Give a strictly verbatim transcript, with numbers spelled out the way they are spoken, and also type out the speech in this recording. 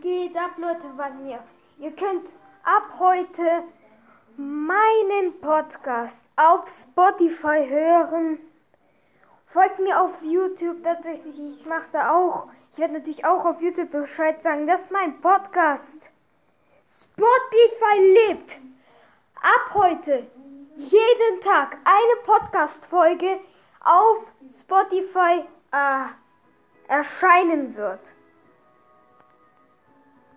geht ab, Leute, bei mir? Ihr könnt ab heute meinen Podcast auf Spotify hören. Folgt mir auf YouTube tatsächlich, ich mache da auch. Ich werde natürlich auch auf YouTube Bescheid sagen, das ist mein Podcast. Spotify lebt. Ab heute jeden Tag eine Podcast-Folge auf Spotify äh, erscheinen wird.